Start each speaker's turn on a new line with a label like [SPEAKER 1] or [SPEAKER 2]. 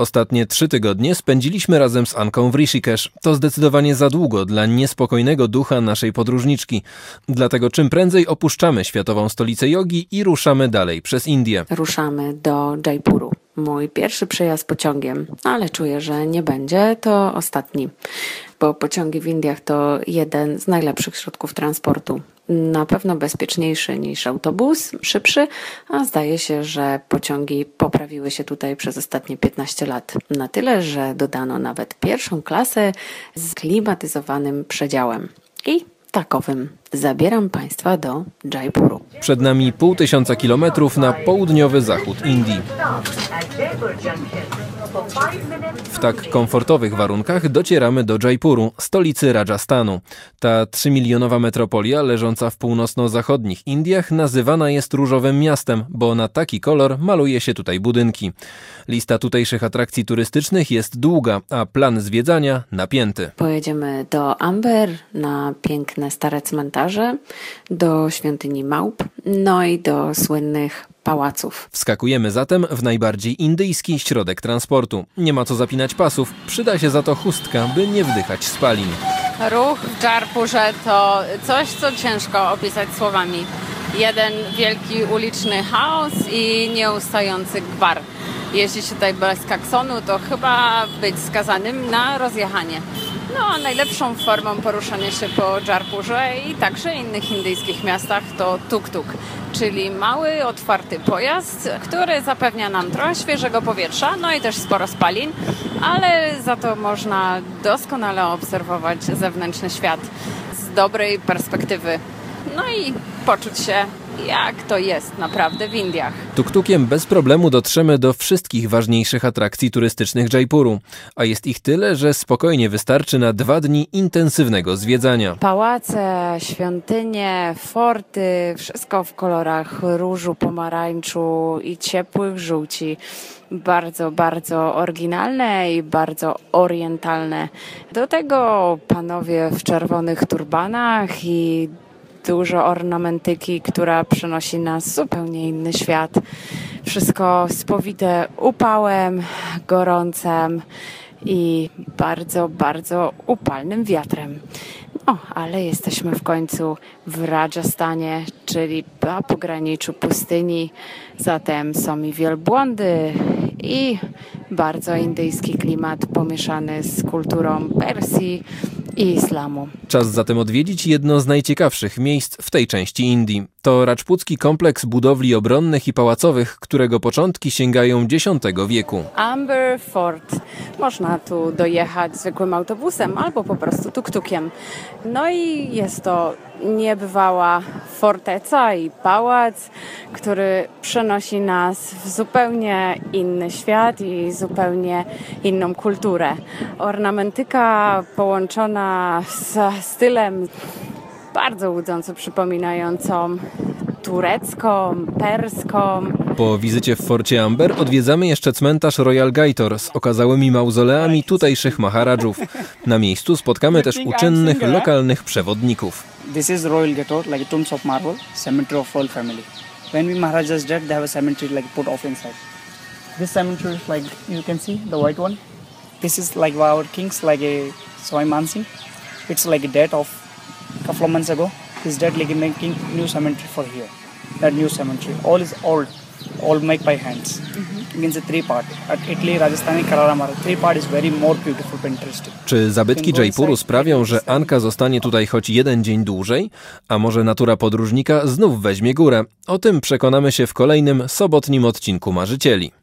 [SPEAKER 1] Ostatnie 3 tygodnie spędziliśmy razem z Anką w Rishikesh. To zdecydowanie za długo dla niespokojnego ducha naszej podróżniczki. Dlatego czym prędzej opuszczamy światową stolicę jogi i ruszamy dalej przez Indię.
[SPEAKER 2] Ruszamy do Jaipuru. Mój pierwszy przejazd pociągiem, ale czuję, że nie będzie to ostatni, bo pociągi w Indiach to jeden z najlepszych środków transportu. Na pewno bezpieczniejszy niż autobus, szybszy, a zdaje się, że pociągi poprawiły się tutaj przez ostatnie 15 lat. Na tyle, że dodano nawet pierwszą klasę z klimatyzowanym przedziałem. I takowym zabieram Państwa do Jaipuru.
[SPEAKER 1] Przed nami 500 kilometrów na południowy zachód Indii. W tak komfortowych warunkach docieramy do Jaipuru, stolicy Rajasthanu. Ta 3-milionowa metropolia leżąca w północno-zachodnich Indiach nazywana jest różowym miastem, bo na taki kolor maluje się tutaj budynki. Lista tutejszych atrakcji turystycznych jest długa, a plan zwiedzania napięty.
[SPEAKER 2] Pojedziemy do Amber, na piękne stare cmentarze, do świątyni małp, no i do słynnych pałaców.
[SPEAKER 1] Wskakujemy zatem w najbardziej indyjski środek transportu. Nie ma co zapinać pasów, przyda się za to chustka, by nie wdychać spalin.
[SPEAKER 3] Ruch w Jaipurze to coś, co ciężko opisać słowami. Jeden wielki uliczny chaos i nieustający gwar. Jeździć tutaj bez klaksonu to chyba być skazanym na rozjechanie. No a najlepszą formą poruszania się po Jaipurze i także innych indyjskich miastach to tuk-tuk, czyli mały, otwarty pojazd, który zapewnia nam trochę świeżego powietrza, no i też sporo spalin, ale za to można doskonale obserwować zewnętrzny świat z dobrej perspektywy. No i poczuć się, jak to jest naprawdę w Indiach.
[SPEAKER 1] Tuk-tukiem bez problemu dotrzemy do wszystkich ważniejszych atrakcji turystycznych Jaipuru, a jest ich tyle, że spokojnie wystarczy na 2 dni intensywnego zwiedzania.
[SPEAKER 2] Pałace, świątynie, forty, wszystko w kolorach różu, pomarańczu i ciepłych żółci. Bardzo, bardzo oryginalne i bardzo orientalne. Do tego panowie w czerwonych turbanach i dużo ornamentyki, która przenosi nas w zupełnie inny świat. Wszystko spowite upałem, gorącem i bardzo, bardzo upalnym wiatrem. No, ale jesteśmy w końcu w Rajasthanie, czyli na pograniczu pustyni. Zatem są i wielbłądy i bardzo indyjski klimat pomieszany z kulturą Persji i islamu.
[SPEAKER 1] Czas zatem odwiedzić jedno z najciekawszych miejsc w tej części Indii. To racpucki kompleks budowli obronnych i pałacowych, którego początki sięgają X wieku.
[SPEAKER 2] Amber Fort. Można tu dojechać zwykłym autobusem albo po prostu tuk-tukiem. No i jest to niebywała forteca i pałac, który przenosi nas w zupełnie inny świat i zupełnie inną kulturę. Ornamentyka połączona z stylem bardzo łudząco przypominającą turecką, perską.
[SPEAKER 1] Po wizycie w forcie Amber odwiedzamy jeszcze cmentarz Royal Gaitor z okazałymi mauzoleami tutejszych maharadżów. Na miejscu spotkamy też uczynnych, lokalnych przewodników.
[SPEAKER 4] This is Royal Gaitor, like tombs of marble, cemetery of royal family. When Maharajas died, they have a cemetery like put off inside. This cemetery is like, you can see, the white one. This is like our kings, like a Swami Mansi. It's like a death of a couple of months ago. His dead, like making new cemetery for here. That new cemetery, all is old, all made by hands. Against the 3-part. At Italy, Rajasthan and Kararamara, 3-part is very more beautiful and interesting.
[SPEAKER 1] Czy zabytki Jaipuru sprawią, że Anka zostanie tutaj choć 1 dzień dłużej? A może natura podróżnika znów weźmie górę? O tym przekonamy się w kolejnym sobotnim odcinku Marzycieli.